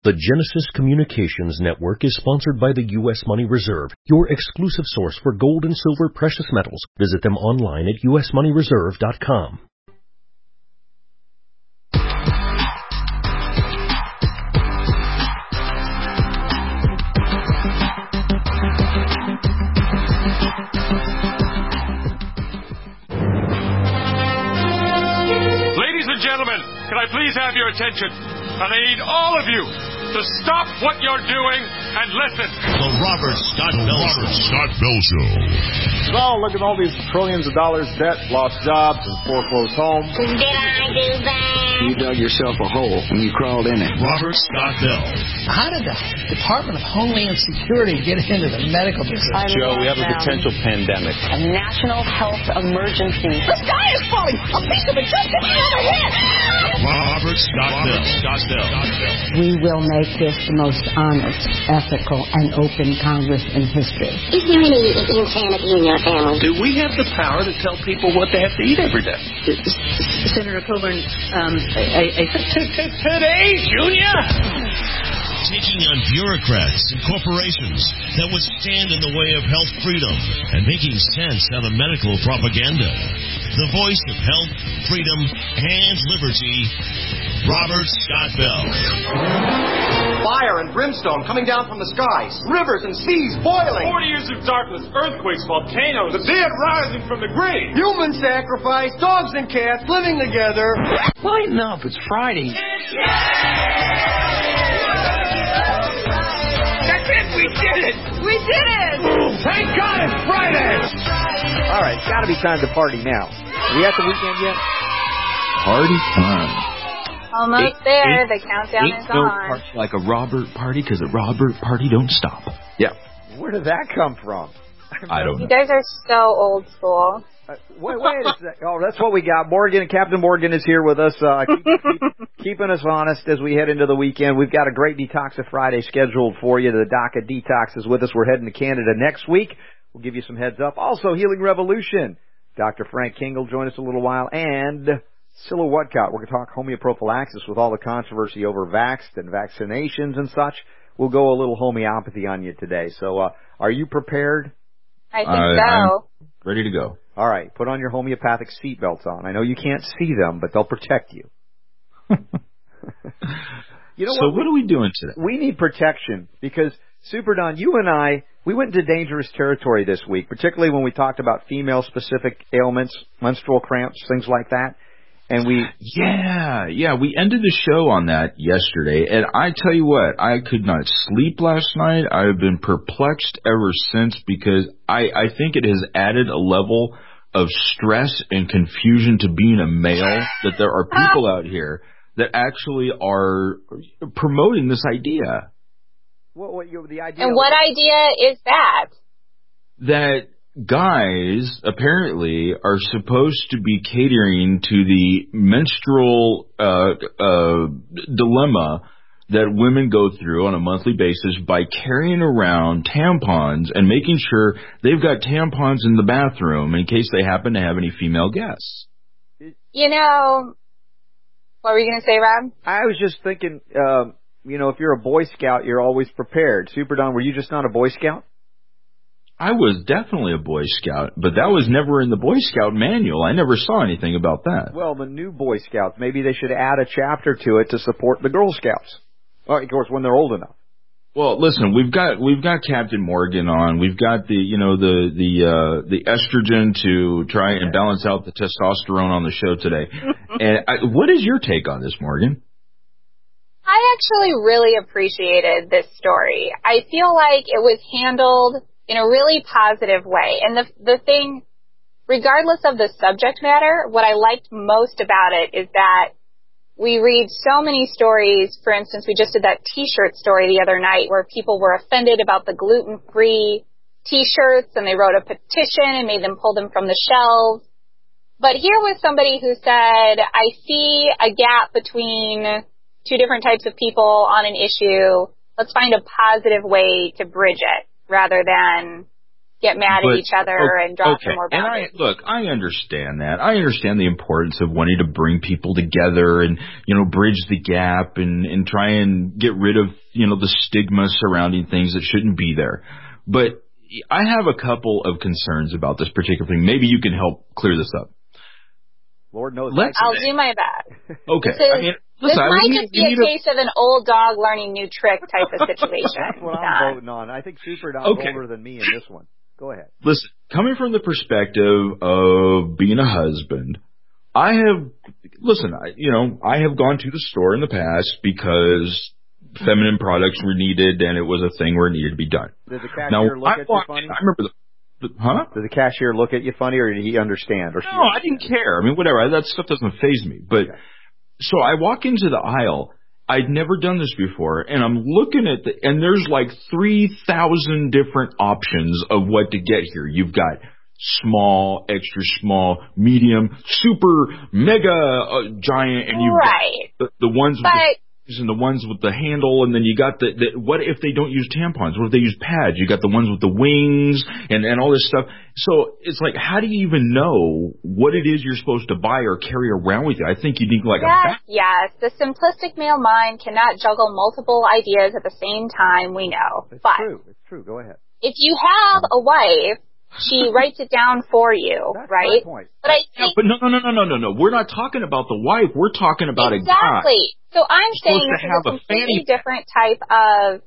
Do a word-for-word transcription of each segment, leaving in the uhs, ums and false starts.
The Genesis Communications Network is sponsored by the U S Money Reserve, your exclusive source for gold and silver precious metals. Visit them online at u s money reserve dot com. Ladies and gentlemen, can I please have your attention? And I need all of you to stop what you're doing and listen. The Robert Scott Bell Show. Robert Scott Bell Show. Oh, look at all these trillions of dollars debt, lost jobs, and foreclosed homes. Did I do that? You dug yourself a hole when you crawled in it. Robert Scott Bell. How did the Department of Homeland Security get into the medical business? I Joe, we have a potential pandemic. A national health emergency. The sky is falling! A piece of it just hit me on the head! Robert Scott Bell. Scott Bell. We will make this the most honest, ethical, and open Congress in history. Is there any insanity in your family? Do we have the power to tell people what they have to eat every day? Senator Coburn, um, I, I, Today, Junior! Taking on bureaucrats and corporations that would stand in the way of health freedom and making sense out of medical propaganda. The voice of health, freedom, and liberty, Robert Scott Bell. Fire and brimstone coming down from the skies. Rivers and seas boiling. Forty years of darkness, earthquakes, volcanoes, the dead rising from the grave. Human sacrifice, dogs and cats living together. Lighten up, it's Friday. That's it, we did it. we did it! Thank God it's Friday. All right, it's got to be time to party now. Are we at the weekend yet? Party time. Almost Ain't, there. ain't, the countdown ain't is no on. party like a Robert party, because a Robert party don't stop. Yeah. Where did that come from? I don't know. You guys are so old school. Uh, wait, wait a second. Oh, that's what we got. Morgan, Captain Morgan is here with us, uh, keep, keep, keeping us honest as we head into the weekend. We've got a great Detox of Friday scheduled for you. The DACA Detox is with us. We're heading to Canada next week. We'll give you some heads up. Also, Healing Revolution. Doctor Frank King will join us a little while. And Scylla Whatcott. We're going to talk homeoprophylaxis with all the controversy over vaxxed and vaccinations and such. We'll go a little homeopathy on you today. So, uh, are you prepared? I think uh, so. I'm ready to go. All right, put on your homeopathic seatbelts on. I know you can't see them, but they'll protect you. You know so what? what are we doing today? We need protection because, Super Don, you and I, we went into dangerous territory this week, particularly when we talked about female-specific ailments, menstrual cramps, things like that. And we... Yeah, yeah, we ended the show on that yesterday, and I tell you what, I could not sleep last night. I've been perplexed ever since because I, I think it has added a level of stress and confusion to being a male, that there are people out here that actually are promoting this idea. What, what, you, the idea and what idea is that? That guys apparently are supposed to be catering to the menstrual uh, uh, dilemma that women go through on a monthly basis by carrying around tampons and making sure they've got tampons in the bathroom in case they happen to have any female guests. You know, what were you going to say, Rob? I was just thinking, um, you know, if you're a Boy Scout, you're always prepared. Super Don, were you just not a Boy Scout? I was definitely a Boy Scout, but that was never in the Boy Scout manual. I never saw anything about that. Well, the new Boy Scouts, maybe they should add a chapter to it to support the Girl Scouts. Well, of course, when they're old enough. Well, listen, we've got we've got Captain Morgan on. We've got the you know the the uh, the estrogen to try and balance out the testosterone on the show today. And I, what is your take on this, Morgan? I actually really appreciated this story. I feel like it was handled in a really positive way. And the the thing, regardless of the subject matter, what I liked most about it is that we read so many stories. For instance, we just did that T-shirt story the other night where people were offended about the gluten-free T-shirts and they wrote a petition and made them pull them from the shelves. But here was somebody who said, I see a gap between two different types of people on an issue. Let's find a positive way to bridge it rather than get mad but, at each other okay, and draw okay. some more boundaries. And I, look, I understand that. I understand the importance of wanting to bring people together and, you know, bridge the gap and, and try and get rid of, you know, the stigma surrounding things that shouldn't be there. But I have a couple of concerns about this particular thing. Maybe you can help clear this up. Lord knows. Let's I'll do my best. Okay. This, is, I mean, this listen, might need, just be a case a... of an old dog learning new trick type of situation. That's what I'm voting on. I think Super Dog's okay. older than me in this one. Go ahead. Listen, coming from the perspective of being a husband, I have, listen, I, you know, I have gone to the store in the past because feminine products were needed and it was a thing where it needed to be done. Did the cashier now, look I at walked, you funny? I remember the, the, huh? Did the cashier look at you funny or did he understand? Or no, understand? I didn't care. I mean, whatever. That stuff doesn't faze me. But, okay. So I walk into the aisle. I'd never done this before, and I'm looking at the, and there's like three thousand different options of what to get here. You've got small, extra small, medium, super, mega, uh, giant, and you've right. got the, the ones but, with the and the ones with the handle, and then you got the, the, what if they don't use tampons? What if they use pads? You got the ones with the wings and, and all this stuff. So it's like, how do you even know what it is you're supposed to buy or carry around with you? I think you need like yes, a... Yes, the simplistic male mind cannot juggle multiple ideas at the same time, we know. It's but true. It's true. Go ahead. If you have a wife, she writes it down for you, That's right? My point. But I think, yeah, but no, no, no, no, no, no, no. We're not talking about the wife. We're talking about exactly. a guy. Exactly. So I'm You're saying this is a completely different type of.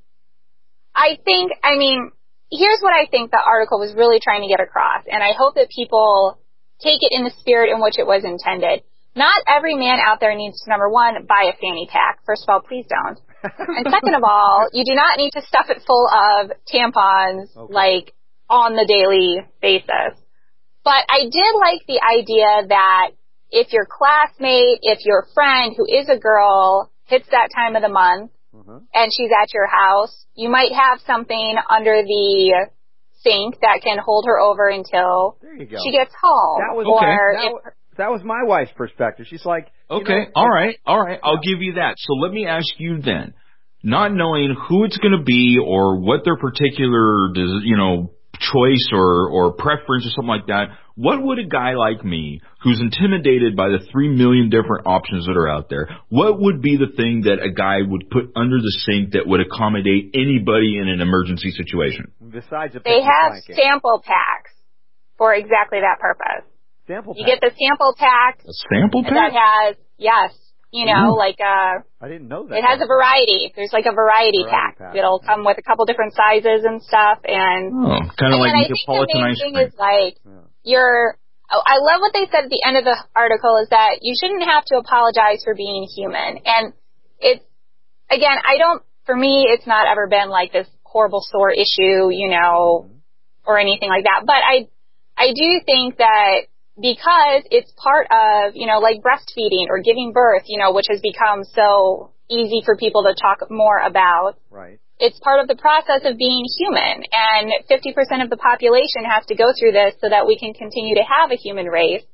I think. I mean, here's what I think the article was really trying to get across, and I hope that people take it in the spirit in which it was intended. Not every man out there needs to, number one, buy a fanny pack. First of all, please don't. And second of all, you do not need to stuff it full of tampons, okay. like, on the daily basis. But I did like the idea that if your classmate, if your friend who is a girl hits that time of the month mm-hmm. and she's at your house, you might have something under the sink that can hold her over until she gets home. That was, or okay. if, that, that was my wife's perspective. She's like, okay, you know, all right, all right, I'll give you that. So let me ask you then, not knowing who it's going to be or what their particular, you know, choice or, or preference or something like that, what would a guy like me, who's intimidated by the three million different options that are out there, what would be the thing that a guy would put under the sink that would accommodate anybody in an emergency situation? Besides a they have blanket. sample packs for exactly that purpose. Sample you pack. get the sample pack. A sample pack? That has, yes, you know, Ooh. like a... I didn't know that. It has a variety. There's like a variety, variety pack. pack. It'll come with a couple different sizes and stuff. And, oh, kind of like Neapolitan ice cream. I think the main thing is like, yeah. you're... Oh, I love what they said at the end of the article is that you shouldn't have to apologize for being human. And it's, again, I don't, for me, it's not ever been like this horrible sore issue, you know, mm-hmm. or anything like that. But I, I do think that because it's part of, you know, like breastfeeding or giving birth, you know, which has become so easy for people to talk more about. Right. It's part of the process of being human, and fifty percent of the population has to go through this so that we can continue to have a human race.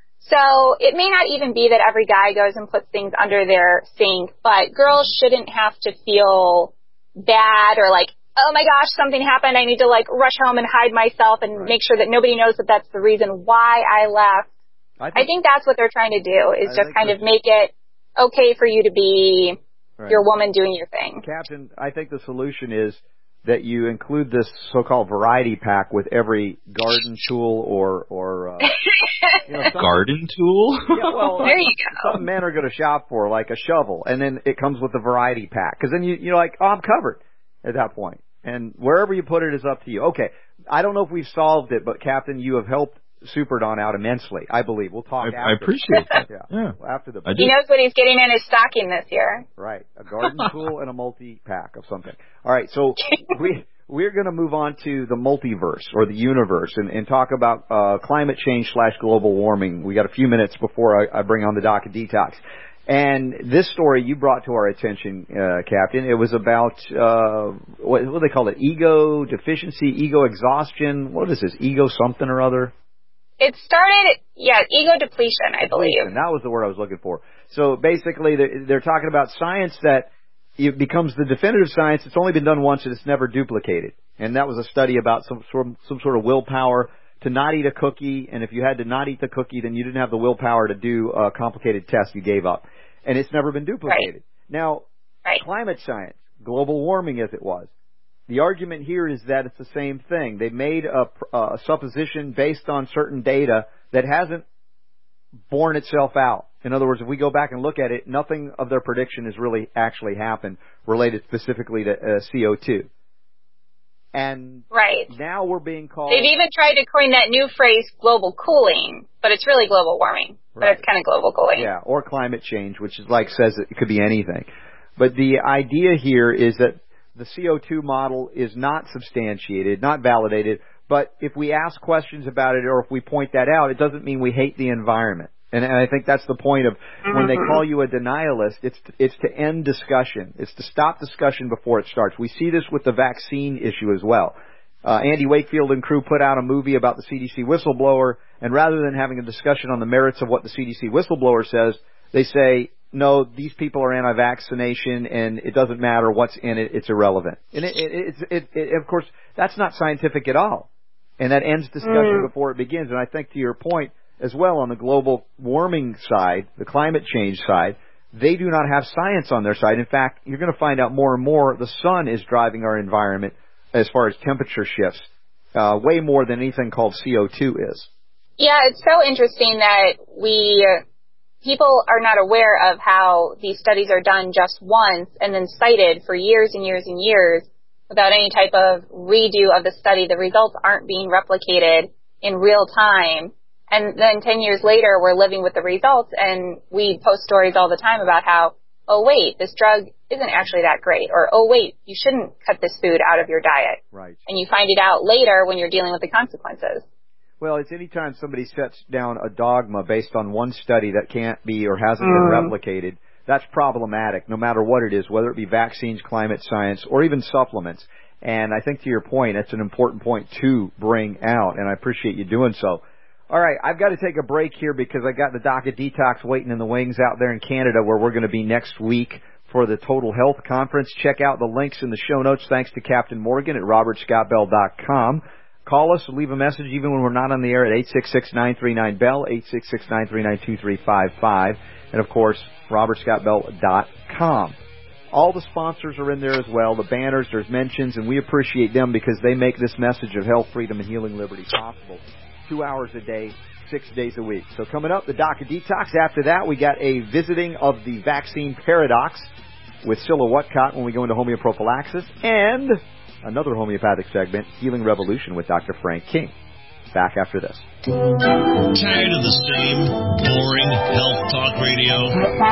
So it may not even be that every guy goes and puts things under their sink, but girls shouldn't have to feel bad or like, oh my gosh, something happened, I need to like rush home and hide myself and right. make sure that nobody knows that that's the reason why I left. I think, I think that's what they're trying to do, is I just kind of make it okay for you to be right. your woman doing your thing. Captain, I think the solution is that you include this so-called variety pack with every garden tool or, or, uh, you know, garden tool? Yeah, well, there you go. Some men are going to shop for, like a shovel, and then it comes with the variety pack. Cause then you, you're like, oh, I'm covered at that point. And wherever you put it is up to you. Okay. I don't know if we've solved it, but Captain, you have helped Super Don out immensely, I believe. We'll talk I, after. I appreciate that. Yeah. yeah. Well, after the he knows what he's getting in his stocking this year. Right. A garden tool and a multi-pack of something. All right. So we, we're going to move on to the multiverse or the universe and, and talk about uh, climate change slash global warming. We got a few minutes before I, I bring on the Doc of Detox. And this story you brought to our attention, uh, Captain, it was about, uh, what, what do they call it? Ego deficiency, ego exhaustion. What is this? Ego something or other? It started, yeah, ego depletion, I believe. And that was the word I was looking for. So basically, they're, they're talking about science that it becomes the definitive science. It's only been done once and it's never duplicated. And that was a study about some sort of, some sort of willpower to not eat a cookie, and if you had to not eat the cookie, then you didn't have the willpower to do a complicated test. You gave up. And it's never been duplicated. Right. Now, right. climate science, global warming as it was, the argument here is that it's the same thing. They made a, a supposition based on certain data that hasn't borne itself out. In other words, if we go back and look at it, nothing of their prediction has really actually happened related specifically to uh, C O two. And right. now we're being called... They've even tried to coin that new phrase, global cooling, but it's really global warming. Right. But it's kind of global cooling. Yeah, or climate change, which is like says it could be anything. But the idea here is that the C O two model is not substantiated, not validated, but if we ask questions about it or if we point that out, it doesn't mean we hate the environment. And, and I think that's the point of when they call you a denialist, it's to, it's to end discussion. It's to stop discussion before it starts. We see this with the vaccine issue as well. Uh, Andy Wakefield and crew put out a movie about the C D C whistleblower, and rather than having a discussion on the merits of what the C D C whistleblower says, they say, no, these people are anti-vaccination, and it doesn't matter what's in it, it's irrelevant. And it, it, it, it, it, of course, that's not scientific at all. And that ends discussion mm. before it begins. And I think to your point, as well, on the global warming side, the climate change side, they do not have science on their side. In fact, you're going to find out more and more the sun is driving our environment as far as temperature shifts, uh, way more than anything called C O two is. Yeah, it's so interesting that we, uh, people are not aware of how these studies are done just once and then cited for years and years and years without any type of redo of the study. The results aren't being replicated in real time. And then ten years later, we're living with the results, and we post stories all the time about how, oh, wait, this drug isn't actually that great, or, oh, wait, you shouldn't cut this food out of your diet. Right. And you find it out later when you're dealing with the consequences. Well, it's any time somebody sets down a dogma based on one study that can't be or hasn't mm. been replicated, that's problematic, no matter what it is, whether it be vaccines, climate science, or even supplements. And I think to your point, that's an important point to bring out, and I appreciate you doing so. All right, I've got to take a break here because I got the DACA Detox waiting in the wings out there in Canada where we're going to be next week for the Total Health Conference. Check out the links in the show notes thanks to Captain Morgan at robert scott bell dot com. Call us, leave a message even when we're not on the air at eight six six, nine three nine, B E L L, eight six six, nine three nine, two three five five, and of course, robert scott bell dot com. All the sponsors are in there as well, the banners, there's mentions, and we appreciate them because they make this message of health, freedom, and healing liberty possible. Two hours a day, six days a week. So coming up, the DACA Detox. After that, we got a visiting of the vaccine paradox with Scylla Whatcott when we go into homeoprophylaxis, and another homeopathic segment, Healing Revolution with Doctor Frank King. Back after this. Tired of the same boring health talk radio?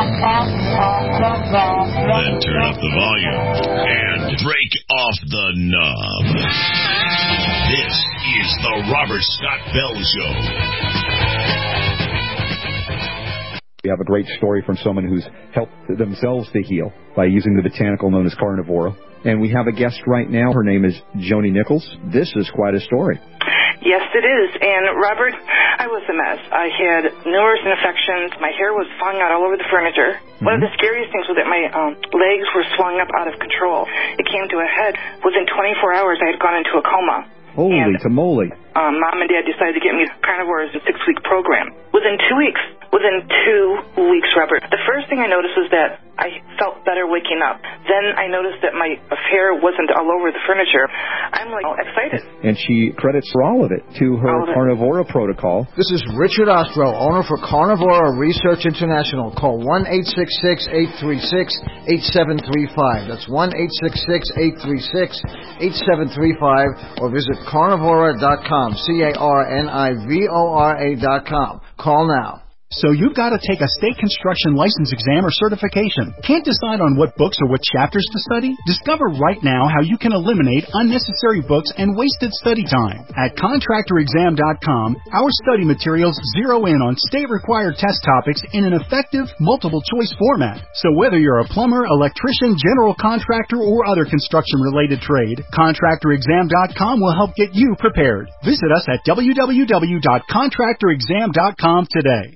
Then turn up the volume and break off the knob. This is the Robert Scott Bell Show. We have a great story from someone who's helped themselves to heal by using the botanical known as Carnivora. And we have a guest right now. Her name is Joni Nichols. This is quite a story. Yes, it is. And, Robert, I was a mess. I had numerous infections. My hair was falling out all over the furniture. Mm-hmm. One of the scariest things was that my um, legs were swung up out of control. It came to a head. Within twenty-four hours, I had gone into a coma. Holy and, tamale. Um, Mom and Dad decided to get me Carnivore as a six-week program. Within two weeks, within two weeks, Robert, the first thing I noticed was that I felt better waking up. Then I noticed that my hair wasn't all over the furniture. I'm, like, excited. And she credits for all of it to her Carnivora protocol. This is Richard Ostro, owner for Carnivora Research International. Call one eight six six, eight three six, eight seven three five. That's one eight six six, eight three six, eight seven three five, or visit carnivora dot com, C A R N I V O R A dot com. Call now. So you've got to take a state construction license exam or certification. Can't decide on what books or what chapters to study? Discover right now how you can eliminate unnecessary books and wasted study time. At contractor exam dot com, our study materials zero in on state-required test topics in an effective, multiple-choice format. So whether you're a plumber, electrician, general contractor, or other construction-related trade, contractor exam dot com will help get you prepared. Visit us at w w w dot contractor exam dot com today.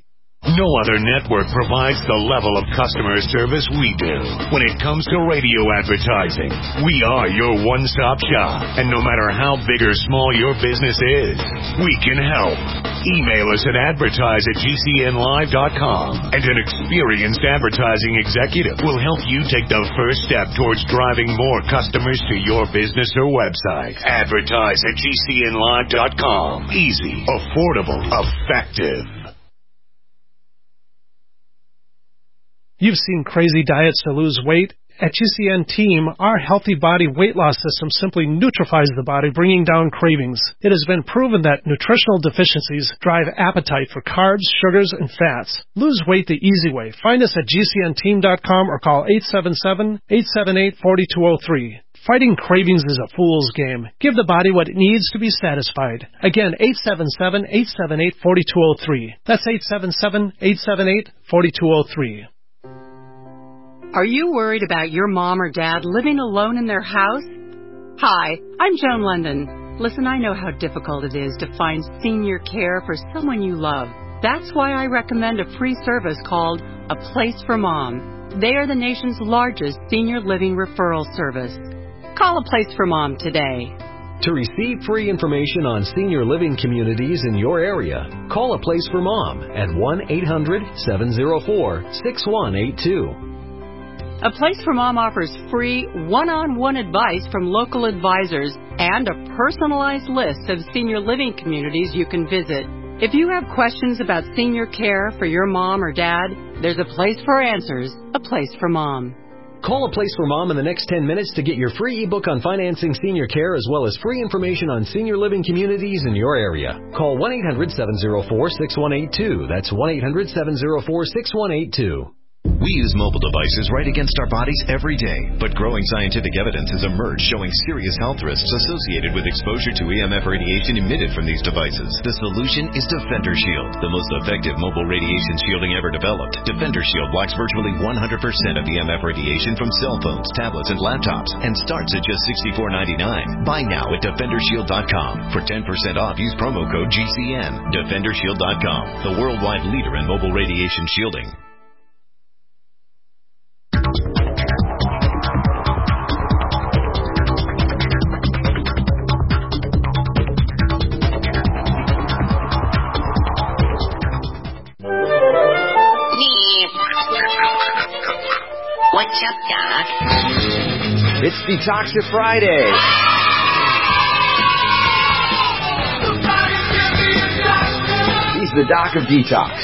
No other network provides the level of customer service we do. When it comes to radio advertising, we are your one-stop shop. And no matter how big or small your business is, we can help. Email us at advertise at G C N live dot com, and an experienced advertising executive will help you take the first step towards driving more customers to your business or website. Advertise at G C N live dot com. Easy, affordable, effective. You've seen crazy diets to lose weight. At G C N Team, our Healthy Body Weight Loss System simply neutralizes the body, bringing down cravings. It has been proven that nutritional deficiencies drive appetite for carbs, sugars, and fats. Lose weight the easy way. Find us at G C N team dot com or call eight seven seven, eight seven eight, four two zero three. Fighting cravings is a fool's game. Give the body what it needs to be satisfied. Again, eight seven seven, eight seven eight, four two zero three. That's eight seven seven, eight seven eight, four two zero three. Are you worried about your mom or dad living alone in their house? Hi, I'm Joan London. Listen, I know how difficult it is to find senior care for someone you love. That's why I recommend a free service called A Place for Mom. They are the nation's largest senior living referral service. Call A Place for Mom today. To receive free information on senior living communities in your area, call A Place for Mom at one eight hundred, seven oh four, six one eight two. A Place for Mom offers free one-on-one advice from local advisors and a personalized list of senior living communities you can visit. If you have questions about senior care for your mom or dad, there's a place for answers, A Place for Mom. Call A Place for Mom in the next ten minutes to get your free ebook on financing senior care as well as free information on senior living communities in your area. Call one eight hundred, seven oh four, six one eight two. That's one eight hundred, seven oh four, six one eight two. We use mobile devices right against our bodies every day, but growing scientific evidence has emerged showing serious health risks associated with exposure to E M F radiation emitted from these devices. The solution is Defender Shield, the most effective mobile radiation shielding ever developed. Defender Shield blocks virtually one hundred percent of E M F radiation from cell phones, tablets, and laptops, and starts at just sixty-four ninety-nine. Buy now at defender shield dot com. For ten percent off, use promo code G C N. defender shield dot com, the worldwide leader in mobile radiation shielding. What's up, Doc? It's Detoxif Friday. He's the Doc of Detox.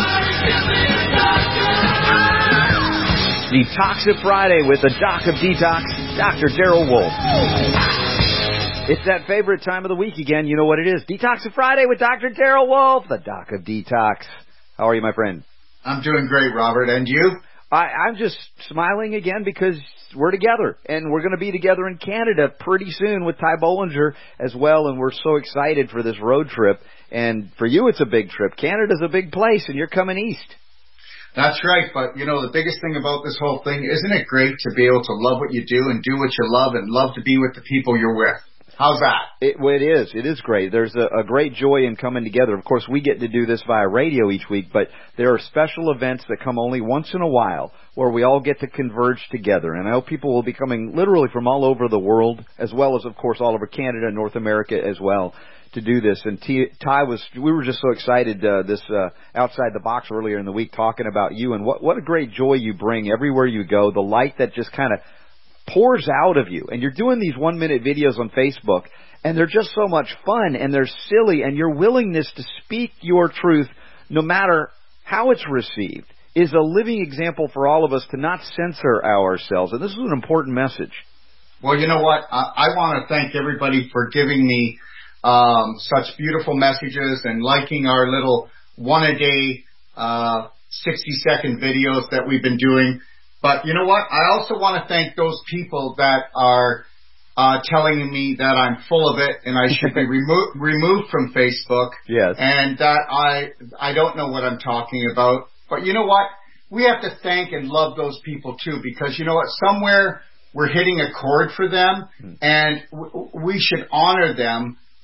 Detoxif Friday with the Doc of Detox, Doctor Daryl Wolf. It's that favorite time of the week again. You know what it is. Detoxif Friday with Doctor Daryl Wolf, the Doc of Detox. How are you, my friend? I'm doing great, Robert. And you? I, I'm just smiling again because we're together, and we're going to be together in Canada pretty soon with Ty Bollinger as well, and we're so excited for this road trip. And for you, it's a big trip. Canada's a big place, and you're coming east. That's right, but, you know, the biggest thing about this whole thing, isn't it great to be able to love what you do and do what you love and love to be with the people you're with? How's that? It, well, it is. It is great. There's a, a great joy in coming together. Of course, we get to do this via radio each week, but there are special events that come only once in a while where we all get to converge together. And I know people will be coming literally from all over the world, as well as, of course, all over Canada and North America as well, to do this. And T, Ty was, we were just so excited uh, this uh, outside the box earlier in the week talking about you and what, what a great joy you bring everywhere you go, the light that just kind of pours out of you. And you're doing these one-minute videos on Facebook, and they're just so much fun, and they're silly, and your willingness to speak your truth, no matter how it's received, is a living example for all of us to not censor ourselves. And this is an important message. Well, you know what? I, I want to thank everybody for giving me um, such beautiful messages and liking our little one-a-day uh, sixty-second videos that we've been doing. But you know what? I also want to thank those people that are uh, telling me that I'm full of it and I should be remo- removed from Facebook. Yes. And that I I don't know what I'm talking about. But you know what? We have to thank and love those people too, because you know what? Somewhere we're hitting a chord for them, and w- we should honor them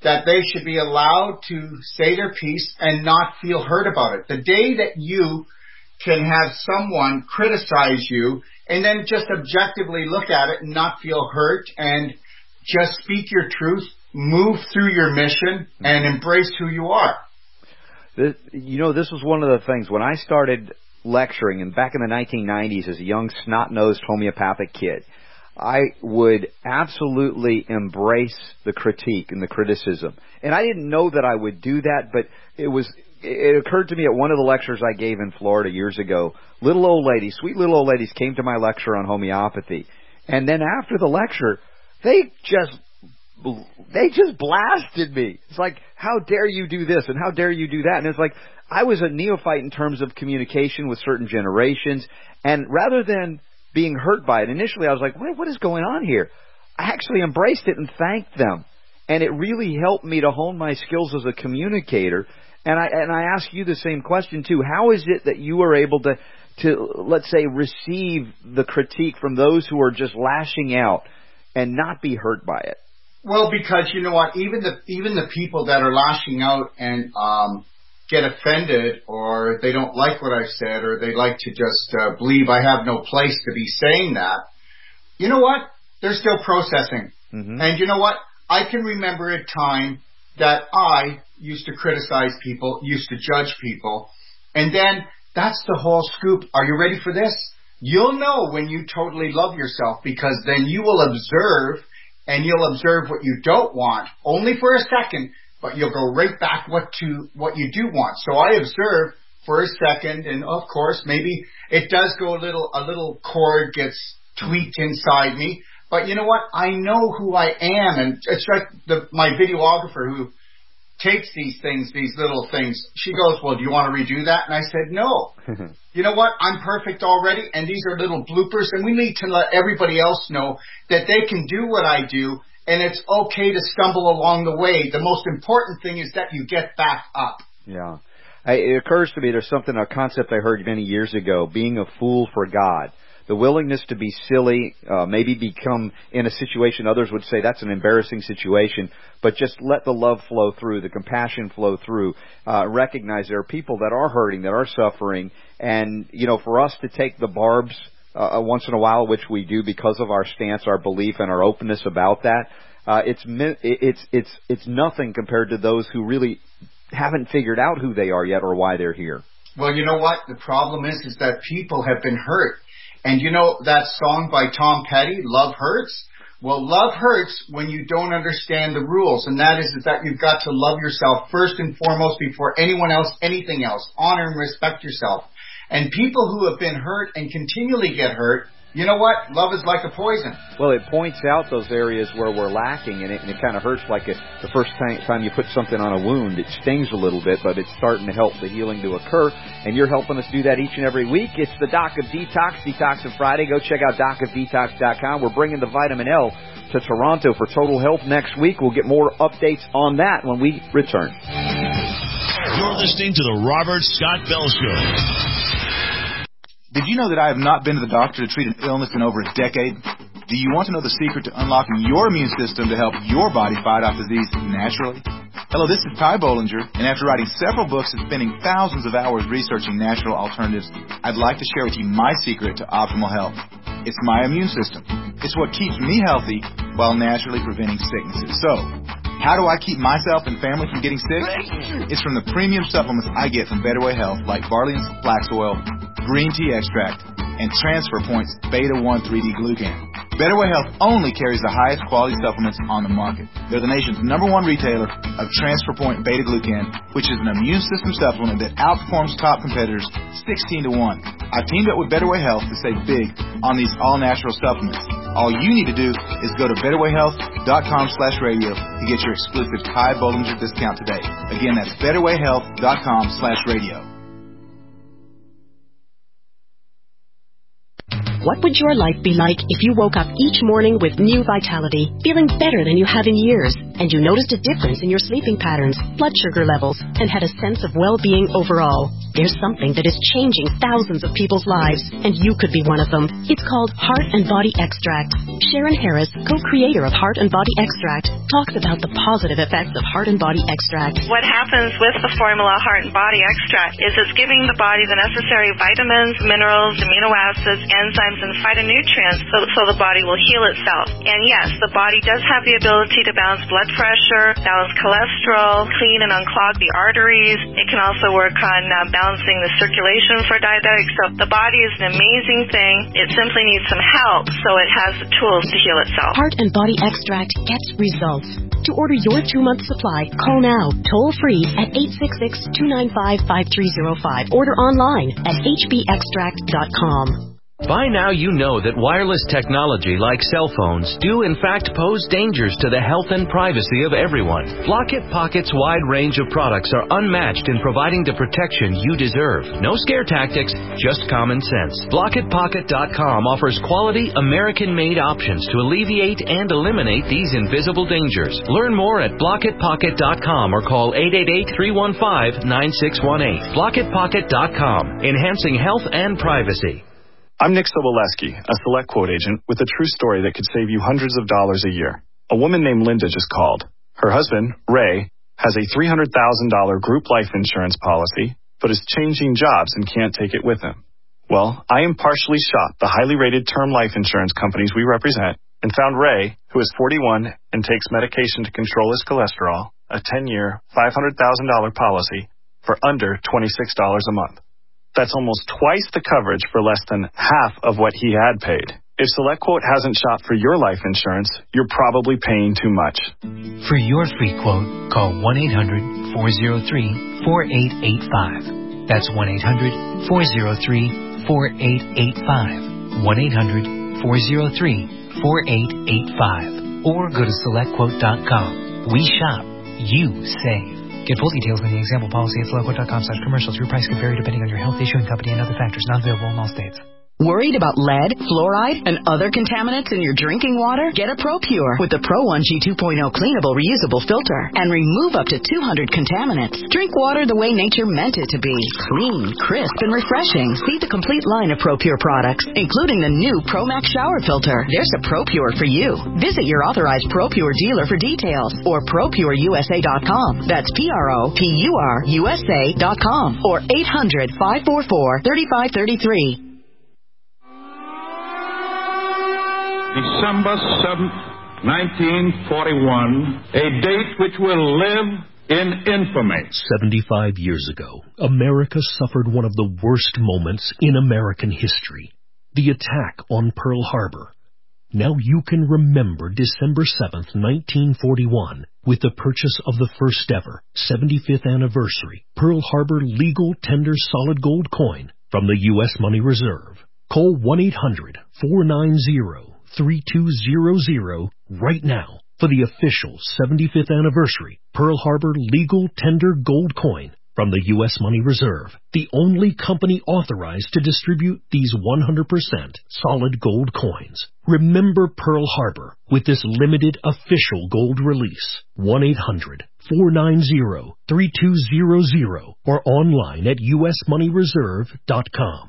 that they should be allowed to say their piece and not feel hurt about it. The day that you can have someone criticize you and then just objectively look at it and not feel hurt and just speak your truth, move through your mission, and embrace who you are. This, you know, this was one of the things when I started lecturing, and back in the nineteen nineties as a young snot-nosed homeopathic kid, I would absolutely embrace the critique and the criticism. And I didn't know that I would do that, but it was it occurred to me at one of the lectures I gave in Florida years ago. Little old ladies, sweet little old ladies came to my lecture on homeopathy. And then after the lecture, they just they just blasted me. It's like, how dare you do this and how dare you do that? And it's like, I was a neophyte in terms of communication with certain generations. And rather than being hurt by it, initially I was like, what, what is going on here? I actually embraced it and thanked them. And it really helped me to hone my skills as a communicator. And I and I ask you the same question too. How is it that you are able to, to let's say, receive the critique from those who are just lashing out and not be hurt by it? Well, because you know what, even the even the people that are lashing out and um, get offended, or they don't like what I've said, or they like to just uh, believe I have no place to be saying that, you know what? They're still processing. Mm-hmm. And you know what? I can remember a time that I used to criticize people, used to judge people, and then that's the whole scoop. Are you ready for this? You'll know when you totally love yourself, because then you will observe, and you'll observe what you don't want, only for a second, but you'll go right back what to what you do want. So I observe for a second, and of course, maybe it does go a little, a little chord gets tweaked inside me, but you know what? I know who I am, and it's like the, my videographer who takes these things, these little things. She goes, well, do you want to redo that? And I said, no. You know what? I'm perfect already, and these are little bloopers, and we need to let everybody else know that they can do what I do, and it's okay to stumble along the way. The most important thing is that you get back up. Yeah. I, it occurs to me there's something, a concept I heard many years ago, being a fool for God. The willingness to be silly, uh, maybe become in a situation others would say that's an embarrassing situation, but just let the love flow through, the compassion flow through, uh, recognize there are people that are hurting, that are suffering, and, you know, for us to take the barbs uh, once in a while, which we do because of our stance, our belief, and our openness about that, uh, it's, it's, it's, it's nothing compared to those who really haven't figured out who they are yet or why they're here. Well, you know what? The problem is, is that people have been hurt. And you know that song by Tom Petty, Love Hurts? Well, love hurts when you don't understand the rules. And that is, is that you've got to love yourself first and foremost before anyone else, anything else. Honor and respect yourself. And people who have been hurt and continually get hurt, you know what? Love is like a poison. Well, it points out those areas where we're lacking, and it, and it kind of hurts like a, the first time, time you put something on a wound. It stings a little bit, but it's starting to help the healing to occur, and you're helping us do that each and every week. It's the Doc of Detox, Detox of Friday. Go check out doc of detox dot com. We're bringing the Vitamin L to Toronto for Total Health next week. We'll get more updates on that when we return. You're listening to the Robert Scott Bell Show. Did you know that I have not been to the doctor to treat an illness in over a decade? Do you want to know the secret to unlocking your immune system to help your body fight off disease naturally? Hello, this is Ty Bollinger, and after writing several books and spending thousands of hours researching natural alternatives, I'd like to share with you my secret to optimal health. It's my immune system. It's what keeps me healthy while naturally preventing sicknesses. So, how do I keep myself and family from getting sick? It's from the premium supplements I get from Better Way Health, like barley and flax oil, green tea extract, and Transfer Point's Beta one three D Glucan. Better Way Health only carries the highest quality supplements on the market. They're the nation's number one retailer of Transfer Point Beta Glucan, which is an immune system supplement that outperforms top competitors sixteen to one. I've teamed up with Better Way Health to save big on these all-natural supplements. All you need to do is go to better way health dot com slash radio to get your exclusive Ty Bollinger discount today. Again, that's better way health dot com slash radio. What would your life be like if you woke up each morning with new vitality, feeling better than you have in years, and you noticed a difference in your sleeping patterns, blood sugar levels, and had a sense of well-being overall? There's something that is changing thousands of people's lives, and you could be one of them. It's called Heart and Body Extract. Sharon Harris, co-creator of Heart and Body Extract, talks about the positive effects of Heart and Body Extract. What happens with the formula Heart and Body Extract is it's giving the body the necessary vitamins, minerals, amino acids, enzymes, and phytonutrients so, so the body will heal itself. And yes, the body does have the ability to balance blood pressure, balance cholesterol, clean and unclog the arteries. It can also work on uh, balancing the circulation for diabetics. So the body is an amazing thing. It simply needs some help so it has the tools to heal itself. Heart and Body Extract gets results. To order your two-month supply, call now, toll-free at eight six six, two nine five, five three zero five. Order online at h b extract dot com. By now you know that wireless technology like cell phones do in fact pose dangers to the health and privacy of everyone. Blockit Pocket's wide range of products are unmatched in providing the protection you deserve. No scare tactics, just common sense. Blockit Pocket dot com offers quality American-made options to alleviate and eliminate these invisible dangers. Learn more at Blockit Pocket dot com or call eight eight eight, three one five, nine six one eight. Blockit Pocket dot com, enhancing health and privacy. I'm Nick Soboleski, a Select Quote agent with a true story that could save you hundreds of dollars a year. A woman named Linda just called. Her husband, Ray, has a three hundred thousand dollars group life insurance policy, but is changing jobs and can't take it with him. Well, I impartially shopped the highly rated term life insurance companies we represent and found Ray, who is forty-one and takes medication to control his cholesterol, a ten-year, five hundred thousand dollars policy for under twenty-six dollars a month. That's almost twice the coverage for less than half of what he had paid. If SelectQuote hasn't shopped for your life insurance, you're probably paying too much. For your free quote, call one eight hundred, four oh three, four eight eight five. That's one eight hundred, four oh three, four eight eight five. one eight hundred, four oh three, four eight eight five. Or go to select quote dot com. We shop. You save. Get full details on the example policy at select quote dot com slash commercials. Your price can vary depending on your health, issuing company, and other factors. Not available in all states. Worried about lead, fluoride, and other contaminants in your drinking water? Get a ProPure with the Pro one G two point oh cleanable reusable filter and remove up to two hundred contaminants. Drink water the way nature meant it to be. Clean, crisp, and refreshing. See the complete line of ProPure products, including the new ProMax shower filter. There's a ProPure for you. Visit your authorized ProPure dealer for details or pro pure u s a dot com. That's P R O P U R U S A dot com or eight hundred, five four four, three five three three. December seventh, nineteen forty-one, a date which will live in infamy. seventy-five years ago, America suffered one of the worst moments in American history, the attack on Pearl Harbor. Now you can remember December seventh, nineteen forty-one, with the purchase of the first ever seventy-fifth anniversary Pearl Harbor legal tender solid gold coin from the U S Money Reserve. Call one eight hundred, four nine zero, three two zero zero right now for the official seventy-fifth anniversary Pearl Harbor legal tender gold coin from the U S Money Reserve, the only company authorized to distribute these one hundred percent solid gold coins. Remember Pearl Harbor with this limited official gold release. one eight hundred, four nine zero, three two zero zero or online at u s money reserve dot com.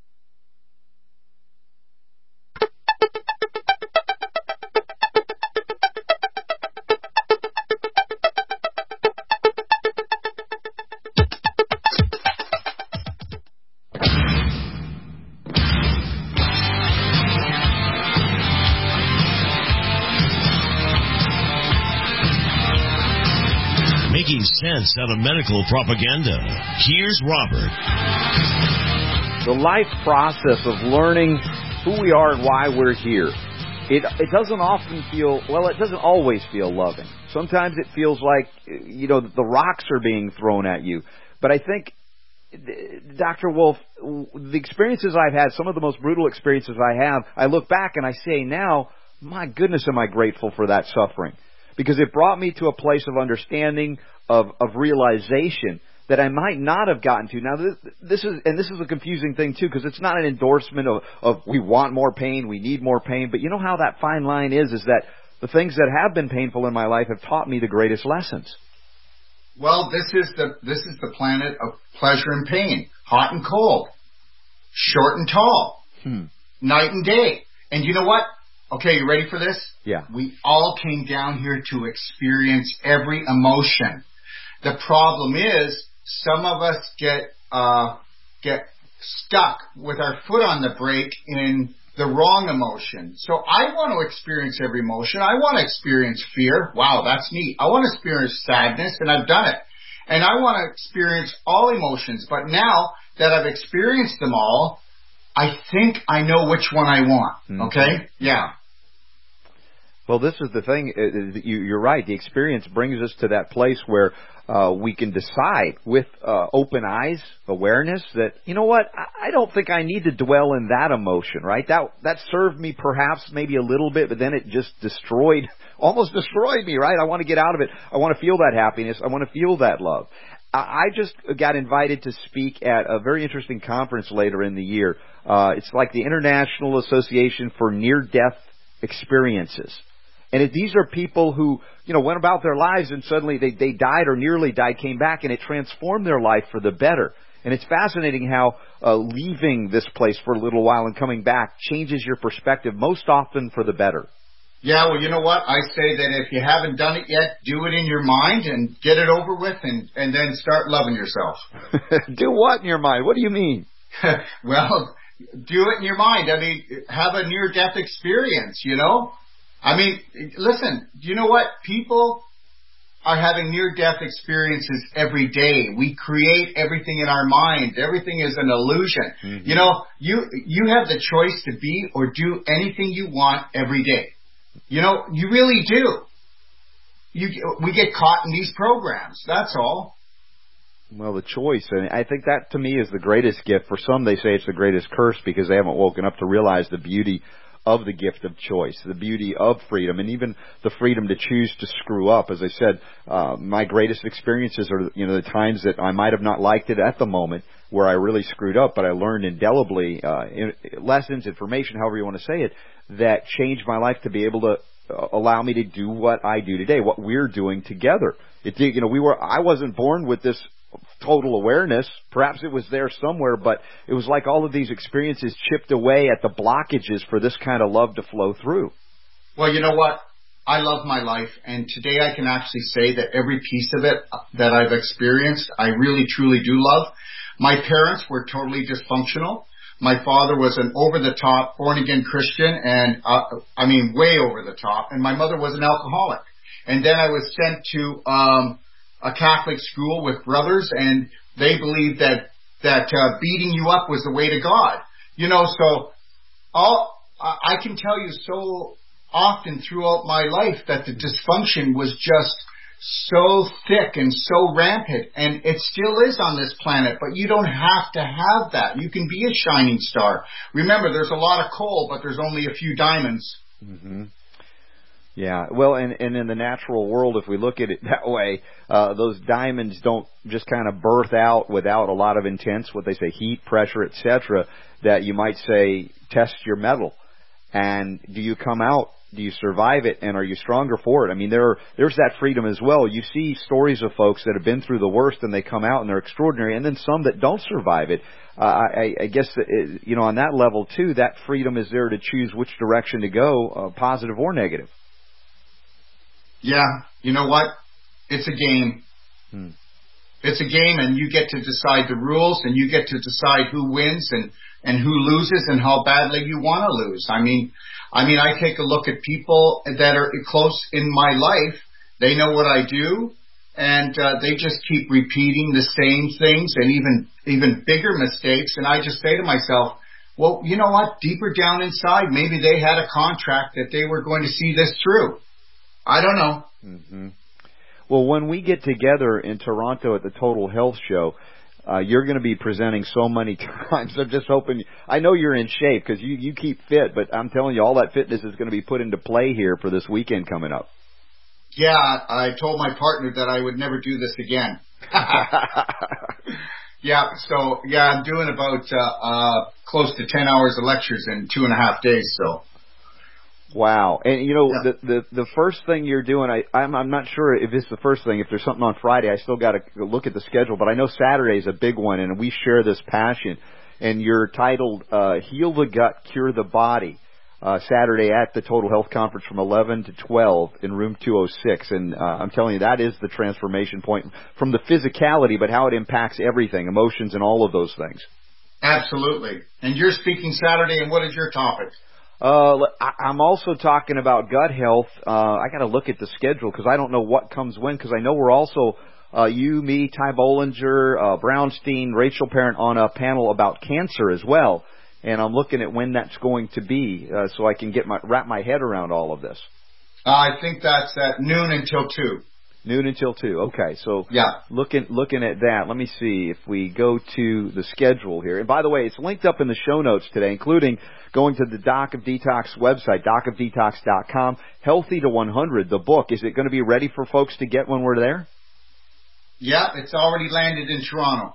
Making sense out of medical propaganda. Here's Robert. The life process of learning who we are and why we're here. It it doesn't often feel, well, it doesn't always feel loving. Sometimes it feels like, you know, the rocks are being thrown at you. But I think, Doctor Wolf, the experiences I've had, some of the most brutal experiences I have, I look back and I say now, my goodness, am I grateful for that suffering. Because it brought me to a place of understanding, of, of realization that I might not have gotten to. Now, this, this is, and this is a confusing thing too, because it's not an endorsement of, of we want more pain, we need more pain, but you know how that fine line is, is that the things that have been painful in my life have taught me the greatest lessons. Well, this is the, this is the planet of pleasure and pain. Hot and cold. Short and tall. Hmm. Night and day. And you know what? Okay, you ready for this? Yeah. We all came down here to experience every emotion. The problem is, some of us get uh, get stuck with our foot on the brake in the wrong emotion. So I want to experience every emotion. I want to experience fear. Wow, that's neat. I want to experience sadness, and I've done it. And I want to experience all emotions. But now that I've experienced them all, I think I know which one I want. Mm-hmm. Okay? Yeah. Well, this is the thing. You're right. The experience brings us to that place where uh, we can decide with uh, open eyes, awareness, that, you know what, I don't think I need to dwell in that emotion, right? That that served me perhaps maybe a little bit, but then it just destroyed, almost destroyed me, right? I want to get out of it. I want to feel that happiness. I want to feel that love. I just got invited to speak at a very interesting conference later in the year. Uh, it's like the International Association for Near-Death Experiences. And it, these are people who, you know, went about their lives and suddenly they, they died or nearly died, came back, and it transformed their life for the better. And it's fascinating how uh, leaving this place for a little while and coming back changes your perspective, most often for the better. Yeah, well, you know what? I say that if you haven't done it yet, do it in your mind and get it over with, and, and then start loving yourself. Do what in your mind? What do you mean? Well, do it in your mind. I mean, have a near-death experience, you know? I mean, listen, you know what? People are having near-death experiences every day. We create everything in our mind. Everything is an illusion. Mm-hmm. You know, you you have the choice to be or do anything you want every day. You know, you really do. You, we get caught in these programs. That's all. Well, the choice, and I think that to me is the greatest gift. For some, they say it's the greatest curse because they haven't woken up to realize the beauty of the gift of choice, the beauty of freedom, and even the freedom to choose to screw up. As I said, uh, my greatest experiences are, you know, the times that I might have not liked it at the moment where I really screwed up, but I learned indelibly uh, in, lessons, information, however you want to say it, that changed my life to be able to uh, allow me to do what I do today, what we're doing together. It did, you know, we were. I wasn't born with this total awareness. Perhaps it was there somewhere, but it was like all of these experiences chipped away at the blockages for this kind of love to flow through. Well, you know what? I love my life, and today I can actually say that every piece of it that I've experienced, I really, truly do love. My parents were totally dysfunctional. My father was an over-the-top, born-again Christian, and, uh, I mean, way over the top, and my mother was an alcoholic. And then I was sent to um a Catholic school with brothers, and they believed that that uh, beating you up was the way to God. You know, so all I can tell you so often throughout my life that the dysfunction was just so thick and so rampant, and it still is on this planet, but you don't have to have that. You can be a shining star. Remember, there's a lot of coal, but there's only a few diamonds. Mm-hmm. Yeah, well, and, and in the natural world, if we look at it that way, uh, those diamonds don't just kind of birth out without a lot of intense, what they say, heat, pressure, et cetera, that you might say, test your mettle. And do you come out? Do you survive it? And are you stronger for it? I mean, there are, there's that freedom as well. You see stories of folks that have been through the worst and they come out and they're extraordinary, and then some that don't survive it. Uh, I, I guess, that it, you know, on that level, too, that freedom is there to choose which direction to go, uh, positive or negative. Yeah, you know what? It's a game. Hmm. It's a game, and you get to decide the rules, and you get to decide who wins and, and who loses and how badly you want to lose. I mean, I mean, I take a look at people that are close in my life. They know what I do, and uh, they just keep repeating the same things and even even bigger mistakes. And I just say to myself, well, you know what? Deeper down inside, maybe they had a contract that they were going to see this through. I don't know. Mm-hmm. Well, when we get together in Toronto at the Total Health Show, uh, you're going to be presenting so many times. I'm just hoping. I know you're in shape because you, you keep fit, but I'm telling you, all that fitness is going to be put into play here for this weekend coming up. Yeah, I told my partner that I would never do this again. Yeah, so, yeah, I'm doing about uh, uh, close to ten hours of lectures in two and a half days, so. Wow. And, you know, Yeah. the, the the first thing you're doing, I, I'm, I'm not sure if it's the first thing. If there's something on Friday, I still got to look at the schedule. But I know Saturday is a big one, and we share this passion. And you're titled uh, Heal the Gut, Cure the Body, uh, Saturday at the Total Health Conference from eleven to twelve in room two oh six. And uh, I'm telling you, that is the transformation point from the physicality, but how it impacts everything, emotions and all of those things. Absolutely. And you're speaking Saturday, and what is your topic? Uh, I- I'm also talking about gut health. Uh, I got to look at the schedule because I don't know what comes when. Because I know we're also uh, you, me, Ty Bollinger, uh, Brownstein, Rachel Parent on a panel about cancer as well. And I'm looking at when that's going to be uh, so I can get my wrap my head around all of this. Uh, I think that's at noon until two. Noon until two. Okay, so yeah. looking looking at that, let me see if we go to the schedule here. And by the way, it's linked up in the show notes today, including going to the Doc of Detox website, doc of detox dot com. Healthy to one hundred, the book. Is it going to be ready for folks to get when we're there? Yeah, it's already landed in Toronto.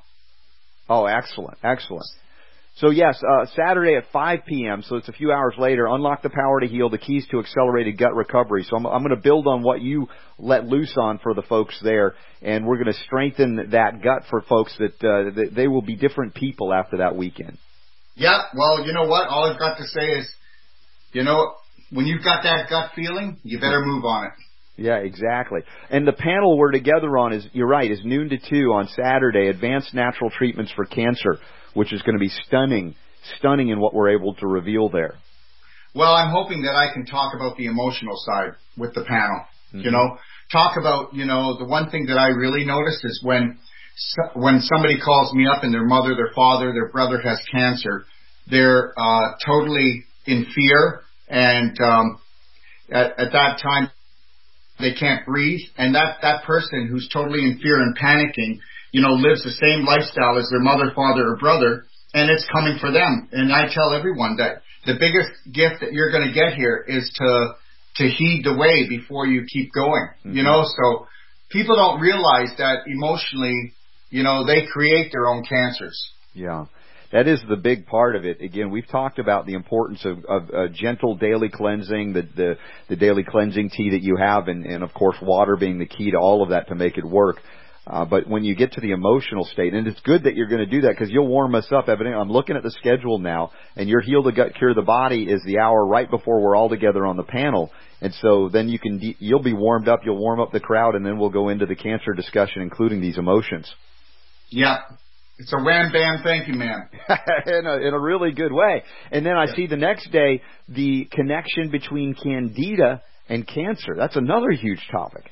Oh, excellent, excellent. So yes, uh, Saturday at five p.m., so it's a few hours later, Unlock the Power to Heal, the keys to accelerated gut recovery. So I'm, I'm going to build on what you let loose on for the folks there, and we're going to strengthen that gut for folks that, uh, that they will be different people after that weekend. Yeah, well, you know what? All I've got to say is, you know, when you've got that gut feeling, you better move on it. Yeah, exactly. And the panel we're together on is, you're right, is noon to two on Saturday, Advanced Natural Treatments for Cancer, which is going to be stunning, stunning in what we're able to reveal there. Well, I'm hoping that I can talk about the emotional side with the panel. Mm-hmm. You know, talk about, you know, the one thing that I really noticed is when when somebody calls me up and their mother, their father, their brother has cancer, they're uh, totally in fear, and um, at, at that time they can't breathe, and that, that person who's totally in fear and panicking, you know, lives the same lifestyle as their mother, father, or brother, and it's coming for them. And I tell everyone that the biggest gift that you're going to get here is to to heed the way before you keep going, mm-hmm. you know. So people don't realize that emotionally, you know, they create their own cancers. Yeah. That is the big part of it. Again, we've talked about the importance of, of uh, gentle daily cleansing, the, the the daily cleansing tea that you have, and, and of course water being the key to all of that to make it work. Uh, but when you get to the emotional state, and it's good that you're going to do that because you'll warm us up. Evidently, I'm looking at the schedule now, and your Heal the Gut, Cure the Body is the hour right before we're all together on the panel. And so then you can, de- you'll be warmed up, you'll warm up the crowd, and then we'll go into the cancer discussion, including these emotions. Yeah. It's a wham, bam, thank you, man. in, a, in a really good way. And then I yeah. see the next day the connection between candida and cancer. That's another huge topic.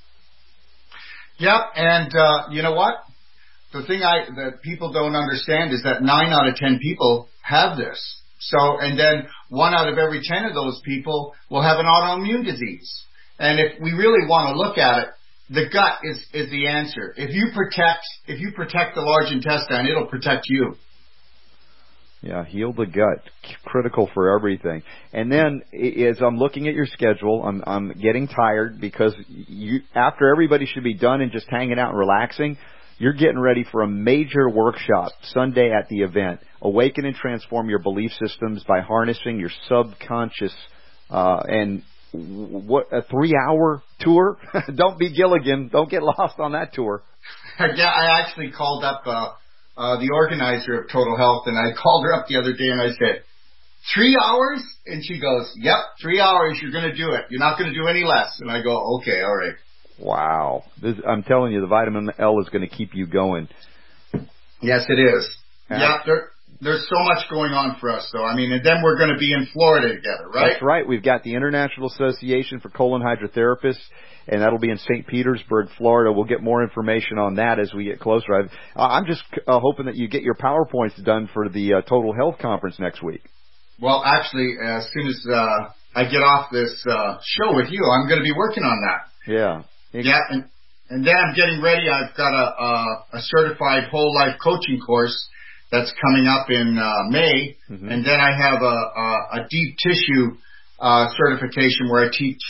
Yep, and uh, you know what? The thing I that people don't understand is that nine out of ten people have this. So, and then one out of every ten of those people will have an autoimmune disease. And if we really want to look at it, the gut is, is the answer. If you protect, if you protect the large intestine, it'll protect you. Yeah, heal the gut, critical for everything. And then, as I'm looking at your schedule, I'm I'm getting tired because you after everybody should be done and just hanging out and relaxing, you're getting ready for a major workshop Sunday at the event. Awaken and transform your belief systems by harnessing your subconscious uh, and. What, a three-hour tour? Don't be Gilligan. Don't get lost on that tour. Yeah, I actually called up uh, uh, the organizer of Total Health, and I called her up the other day, and I said, three hours? And she goes, yep, three hours, you're going to do it. You're not going to do any less. And I go, okay, all right. Wow. This, I'm telling you, the vitamin L is going to keep you going. Yes, it is. Yeah, yeah there, there's so much going on for us, though. I mean, and then we're going to be in Florida together, right? That's right. We've got the International Association for Colon Hydrotherapists, and that'll be in Saint Petersburg, Florida. We'll get more information on that as we get closer. I've, I'm just uh, hoping that you get your PowerPoints done for the uh, Total Health Conference next week. Well, actually, as soon as uh, I get off this uh, show with you, I'm going to be working on that. Yeah. Yeah, and, and then I'm getting ready. I've got a, a, a certified whole life coaching course that's coming up in uh, May, mm-hmm. and then I have a, a, a deep tissue uh, certification where I teach pe-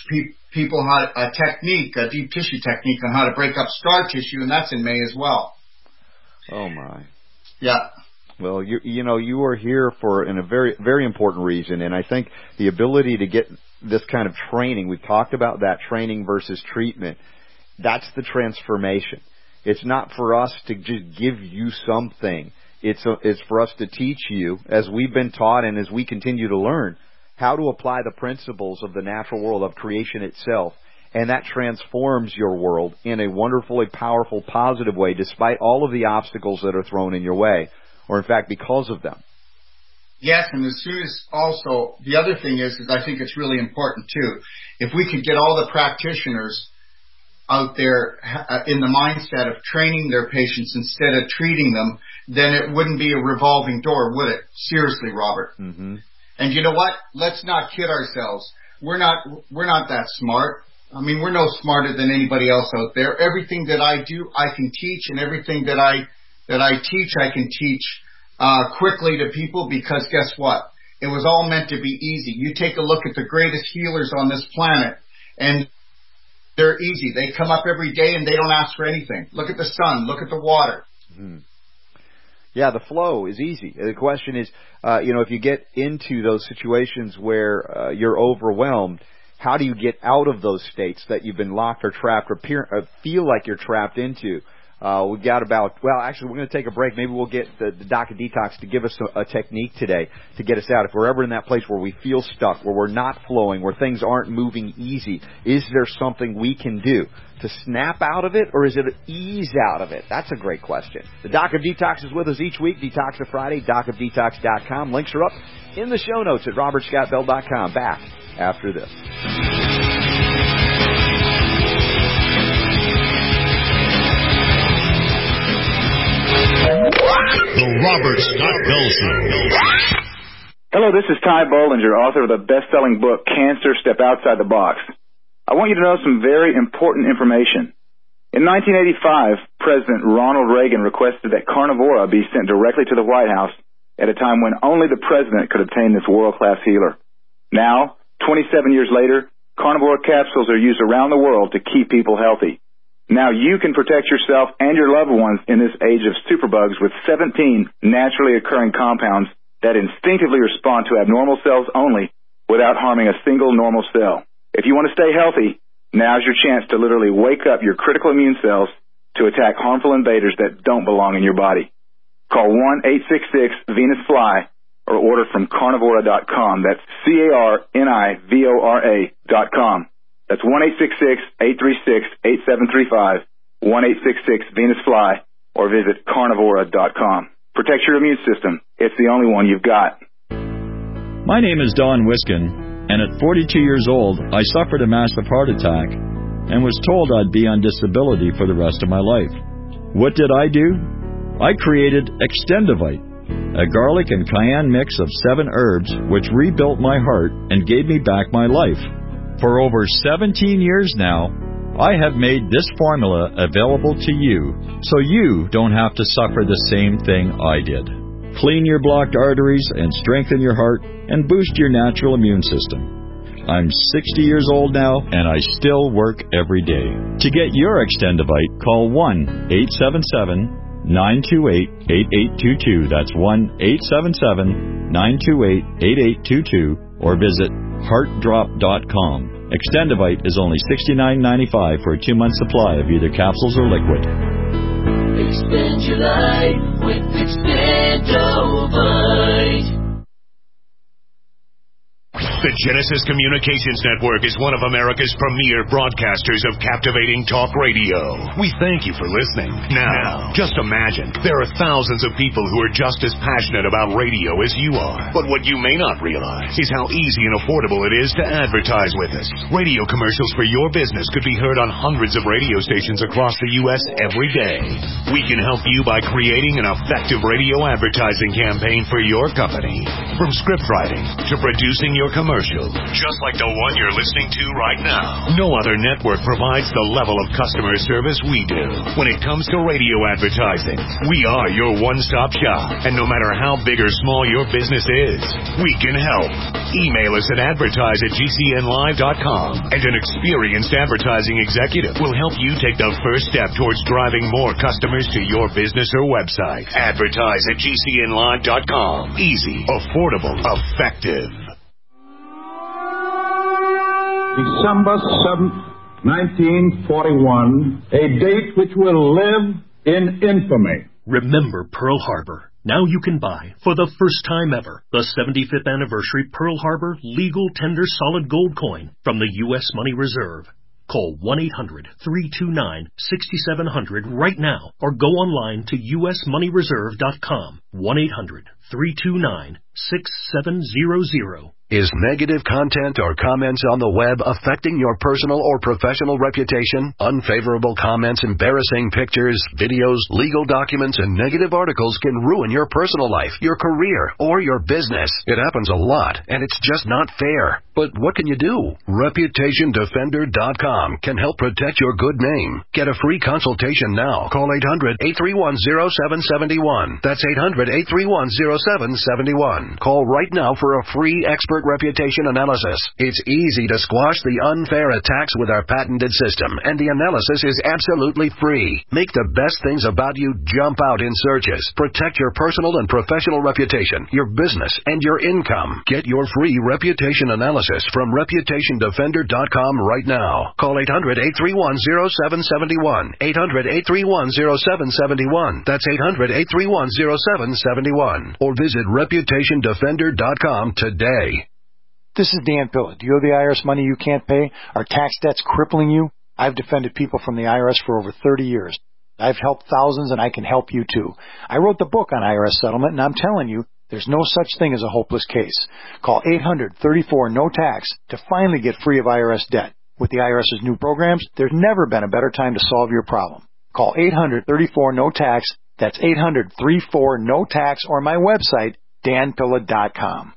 people how a technique, a deep tissue technique on how to break up scar tissue, and that's in May as well. Oh my. Yeah. Well, you you know, you are here for in a very very important reason, and I think the ability to get this kind of training, we've talked about that training versus treatment. That's the transformation. It's not for us to just give you something. It's a, it's for us to teach you, as we've been taught and as we continue to learn, how to apply the principles of the natural world of creation itself. And that transforms your world in a wonderfully powerful, positive way, despite all of the obstacles that are thrown in your way, or in fact, because of them. Yes, and as soon as also, the other thing is, is I think it's really important too, if we could get all the practitioners out there in the mindset of training their patients instead of treating them, then it wouldn't be a revolving door, would it? Seriously, Robert. Mm-hmm. And you know what? Let's not kid ourselves. We're not, we're not that smart. I mean, we're no smarter than anybody else out there. Everything that I do, I can teach, and everything that I, that I teach, I can teach, uh, quickly to people, because guess what? It was all meant to be easy. You take a look at the greatest healers on this planet, and they're easy. They come up every day and they don't ask for anything. Look at the sun. Look at the water. Mm-hmm. Yeah, the flow is easy. The question is, uh, you know, if you get into those situations where uh, you're overwhelmed, how do you get out of those states that you've been locked or trapped or peer, uh, feel like you're trapped into? Uh, we've got about, well, actually, we're going to take a break. Maybe we'll get the, the Doc of Detox to give us a, a technique today to get us out. If we're ever in that place where we feel stuck, where we're not flowing, where things aren't moving easy, is there something we can do to snap out of it, or is it ease out of it? That's a great question. The Doc of Detox is with us each week. Detox of Friday, doc of detox dot com. Links are up in the show notes at robert scott bell dot com. Back after this. The Robert Scott Bell Show. Hello, this is Ty Bollinger, author of the best-selling book, Cancer, Step Outside the Box. I want you to know some very important information. In nineteen eighty-five, President Ronald Reagan requested that Carnivora be sent directly to the White House at a time when only the president could obtain this world-class healer. Now, twenty-seven years later, Carnivora capsules are used around the world to keep people healthy. Now you can protect yourself and your loved ones in this age of superbugs with seventeen naturally occurring compounds that instinctively respond to abnormal cells only without harming a single normal cell. If you want to stay healthy, now's your chance to literally wake up your critical immune cells to attack harmful invaders that don't belong in your body. Call one eight six six Venus Fly or order from carnivora dot com. That's C A R N I V O R A dot com. That's one eight six six, eight three six, eight seven three five, one eight six six Venus Fly, or visit carnivora dot com. Protect your immune system. It's the only one you've got. My name is Don Wiskin, and at forty-two years old, I suffered a massive heart attack and was told I'd be on disability for the rest of my life. What did I do? I created Extendivite, a garlic and cayenne mix of seven herbs which rebuilt my heart and gave me back my life. For over seventeen years now, I have made this formula available to you, so you don't have to suffer the same thing I did. Clean your blocked arteries and strengthen your heart and boost your natural immune system. I'm sixty years old now, and I still work every day. To get your Extendivite, call one eight seven seven, nine two eight, eight eight two two. That's one eight seven seven, nine two eight, eight eight two two, or visit heart drop dot com. Extendivite is only sixty-nine ninety-five for a two-month supply of either capsules or liquid. Extend your life with Extendivite. The Genesis Communications Network is one of America's premier broadcasters of captivating talk radio. We thank you for listening. Now, just imagine, there are thousands of people who are just as passionate about radio as you are. But what you may not realize is how easy and affordable it is to advertise with us. Radio commercials for your business could be heard on hundreds of radio stations across the U S every day. We can help you by creating an effective radio advertising campaign for your company. From script writing to producing your commercials, commercial, just like the one you're listening to right now. No other network provides the level of customer service we do. When it comes to radio advertising, we are your one-stop shop. And no matter how big or small your business is, we can help. Email us at advertise at g c n live dot com, and an experienced advertising executive will help you take the first step towards driving more customers to your business or website. Advertise at g c n live dot com. Easy, affordable, effective. December seventh, nineteen forty-one, a date which will live in infamy. Remember Pearl Harbor. Now you can buy, for the first time ever, the seventy-fifth anniversary Pearl Harbor Legal Tender Solid Gold Coin from the U S Money Reserve. Call one eight hundred, three two nine, six seven zero zero right now or go online to u s money reserve dot com. one eight hundred, three two nine, six seven zero zero. Is negative content or comments on the web affecting your personal or professional reputation? Unfavorable comments, embarrassing pictures, videos, legal documents, and negative articles can ruin your personal life, your career, or your business. It happens a lot, and it's just not fair. But what can you do? reputation defender dot com can help protect your good name. Get a free consultation now. Call eight hundred, eight three one, zero seven seven one. That's eight hundred, eight three one, zero seven seven one. Call right now for a free expert reputation analysis. It's easy to squash the unfair attacks with our patented system, and the analysis is absolutely free. Make the best things about you jump out in searches. Protect your personal and professional reputation, your business, and your income. Get your free reputation analysis from reputation defender dot com right now. Call eight hundred, eight three one, zero seven seven one. eight hundred, eight three one, zero seven seven one. That's eight hundred, eight three one, zero seven seven one. Or visit reputation defender dot com today. This is Dan Pilla. Do you owe the I R S money you can't pay? Are tax debts crippling you? I've defended people from the I R S for over thirty years. I've helped thousands, and I can help you too. I wrote the book on I R S settlement, and I'm telling you, there's no such thing as a hopeless case. Call eight hundred, thirty-four, no tax to finally get free of I R S debt. With the I R S's new programs, there's never been a better time to solve your problem. Call eight hundred, thirty-four, no tax. That's eight hundred, thirty-four, no tax, or my website, dan pilla dot com.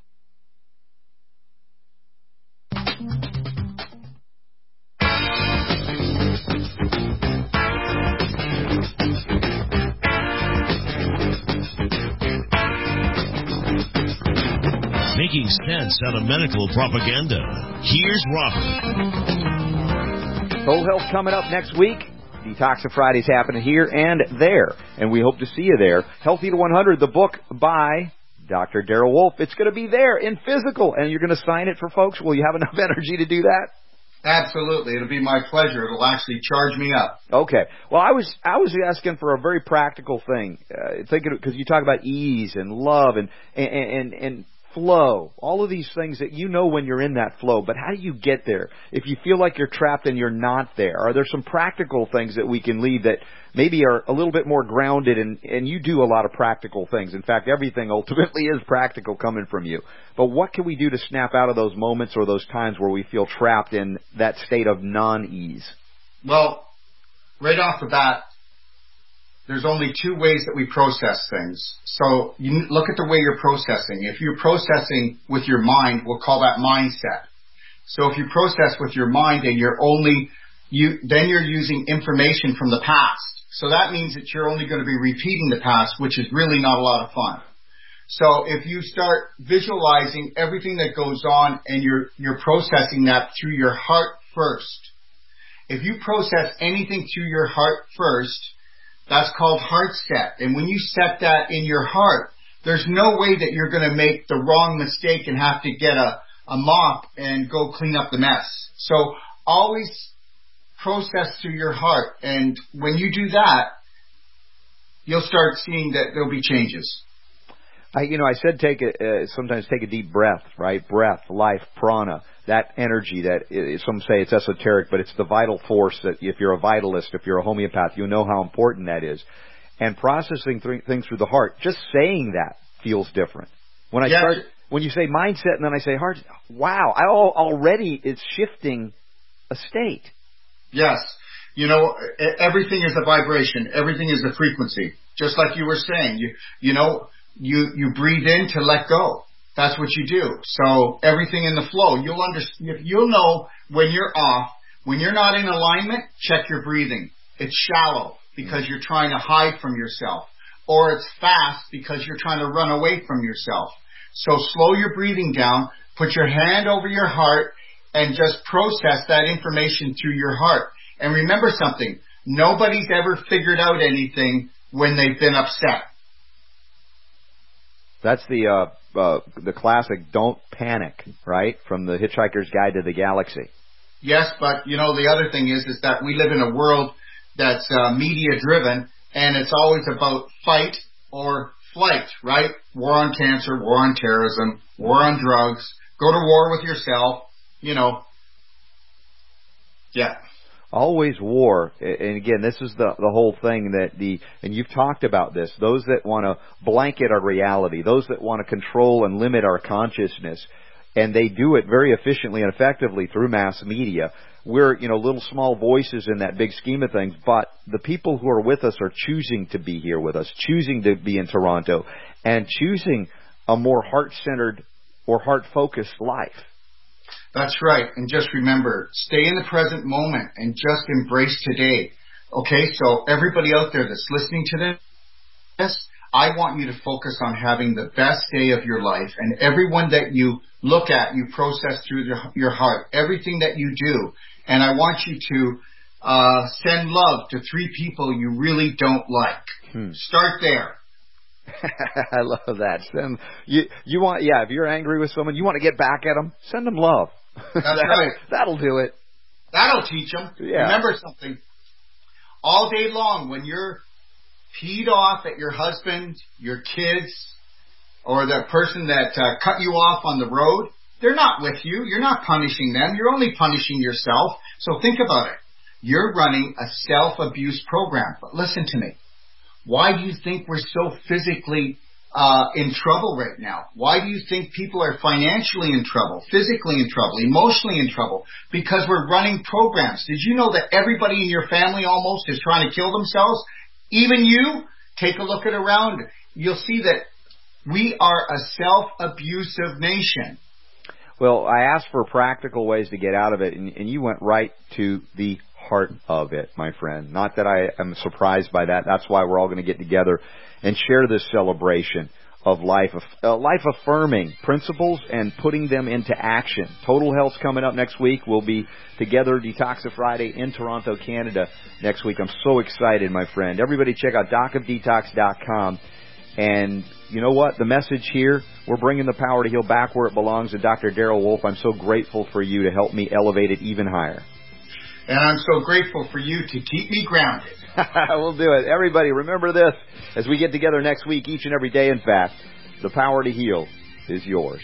Making sense out of medical propaganda. Here's Robert. Whole Health coming up next week. Detoxin Fridays happening here and there, and we hope to see you there. Healthy to one hundred, the book by Doctor Darrell Wolfe. It's going to be there in physical, and you're going to sign it for folks. Will you have enough energy to do that? Absolutely. It'll be my pleasure. It'll actually charge me up. Okay. Well, I was I was asking for a very practical thing, uh, thinking because you talk about ease and love and and and, and flow, all of these things that you know when you're in that flow, but how do you get there? If you feel like you're trapped and you're not there, are there some practical things that we can leave that maybe are a little bit more grounded, and, and you do a lot of practical things. In fact, everything ultimately is practical coming from you. But what can we do to snap out of those moments or those times where we feel trapped in that state of non-ease? Well, right off the bat, there's only two ways that we process things. So you look at the way you're processing. If you're processing with your mind, we'll call that mindset. So if you process with your mind and you're only, you, then you're using information from the past. So that means that you're only going to be repeating the past, which is really not a lot of fun. So if you start visualizing everything that goes on and you're, you're processing that through your heart first. If you process anything through your heart first, that's called heart set. And when you set that in your heart, there's no way that you're going to make the wrong mistake and have to get a, a mop and go clean up the mess. So always process through your heart. And when you do that, you'll start seeing that there'll be changes. I, you know, I said take a, uh, sometimes take a deep breath, right? Breath, life, prana, that energy that is, some say it's esoteric, but it's the vital force that if you're a vitalist, if you're a homeopath, you know how important that is. And processing th- things through the heart, just saying that feels different. When I yes. start, when you say mindset and then I say heart, wow, I all, already it's shifting a state. Yes. You know, everything is a vibration. Everything is a frequency. Just like you were saying, you, you know, You you breathe in to let go. That's what you do. So everything in the flow, you'll understand. You'll know when you're off, when you're not in alignment. Check your breathing. It's shallow because you're trying to hide from yourself, or it's fast because you're trying to run away from yourself. So slow your breathing down. Put your hand over your heart and just process that information through your heart. And remember something: nobody's ever figured out anything when they've been upset. That's the uh, uh, the classic "Don't Panic," right, from the Hitchhiker's Guide to the Galaxy. Yes, but you know the other thing is is that we live in a world that's uh, media driven, and it's always about fight or flight, right? War on cancer, war on terrorism, war on drugs. Go to war with yourself. You know. Yeah. Always war. And again, this is the the whole thing that the, and you've talked about this, those that want to blanket our reality, those that want to control and limit our consciousness, and they do it very efficiently and effectively through mass media. We're, you know, little small voices in that big scheme of things, but the people who are with us are choosing to be here with us, choosing to be in Toronto, and choosing a more heart-centered or heart-focused life. That's right. And just remember, stay in the present moment and just embrace today. Okay, so everybody out there that's listening to this, I want you to focus on having the best day of your life. And everyone that you look at, you process through your, your heart, everything that you do. And I want you to uh, send love to three people you really don't like. Hmm. Start there. I love that. Send, you, you want, yeah, if you're angry with someone, you want to get back at them, send them love. That's that'll, right. That'll do it. That'll teach them. Yeah. Remember something. All day long, when you're peed off at your husband, your kids, or the person that uh, cut you off on the road, they're not with you. You're not punishing them. You're only punishing yourself. So think about it. You're running a self-abuse program. But listen to me. Why do you think we're so physically uh, in trouble right now? Why do you think people are financially in trouble, physically in trouble, emotionally in trouble? Because we're running programs. Did you know that everybody in your family almost is trying to kill themselves? Even you? Take a look at around. You'll see that we are a self-abusive nation. Well, I asked for practical ways to get out of it, and, and you went right to the heart of it, my friend. Not that I am surprised by that. That's why we're all going to get together and share this celebration of life, uh, life-affirming principles and putting them into action. Total Health's coming up next week. We'll be together Detoxa Friday in Toronto, Canada next week. I'm so excited, my friend. Everybody check out doc of detox dot com. And you know what? The message here, we're bringing the power to heal back where it belongs to Doctor Daryl Wolf. I'm so grateful for you to help me elevate it even higher. And I'm so grateful for you to keep me grounded. We'll do it. Everybody, remember this. As we get together next week, each and every day, in fact, the power to heal is yours.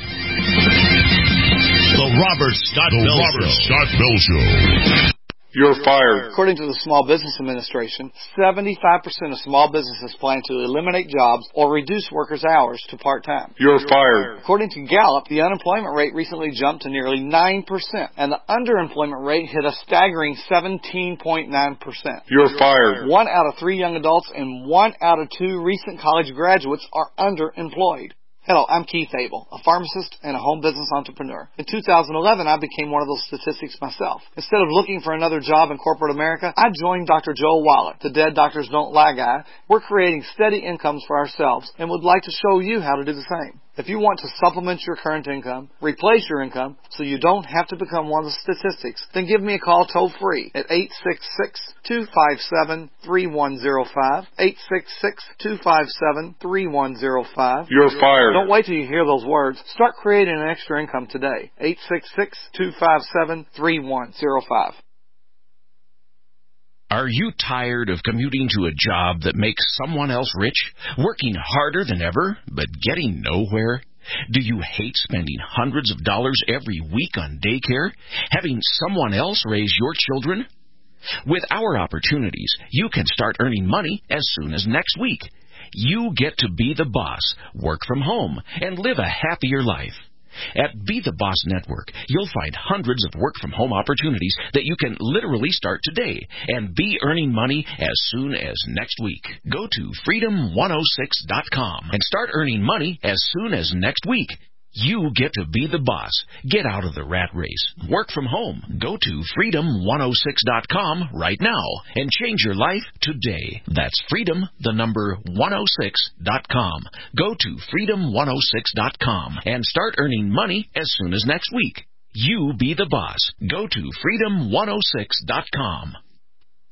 The Robert Scott the Bell Robert Show. Scott Bell Show. You're fired. According to the Small Business Administration, seventy-five percent of small businesses plan to eliminate jobs or reduce workers' hours to part-time. You're fired. According to Gallup, the unemployment rate recently jumped to nearly nine percent, and the underemployment rate hit a staggering seventeen point nine percent. You're fired. One out of three young adults and one out of two recent college graduates are underemployed. Hello, I'm Keith Abel, a pharmacist and a home business entrepreneur. In two thousand eleven, I became one of those statistics myself. Instead of looking for another job in corporate America, I joined Doctor Joel Wallach, the Dead Doctors Don't Lie guy. We're creating steady incomes for ourselves and would like to show you how to do the same. If you want to supplement your current income, replace your income, so you don't have to become one of the statistics, then give me a call toll-free at eight six six, two five seven, three one zero five, eight six six, two five seven, three one zero five. You're fired. Don't wait till you hear those words. Start creating an extra income today. eight six six, two five seven, three one zero five. Are you tired of commuting to a job that makes someone else rich, working harder than ever, but getting nowhere? Do you hate spending hundreds of dollars every week on daycare, having someone else raise your children? With our opportunities, you can start earning money as soon as next week. You get to be the boss, work from home, and live a happier life. At Be the Boss Network, you'll find hundreds of work-from-home opportunities that you can literally start today and be earning money as soon as next week. Go to freedom one oh six dot com and start earning money as soon as next week. You get to be the boss. Get out of the rat race. Work from home. Go to freedom one oh six dot com right now and change your life today. That's freedom, the number one oh six dot com. Go to freedom one oh six dot com and start earning money as soon as next week. You be the boss. Go to freedom one oh six dot com.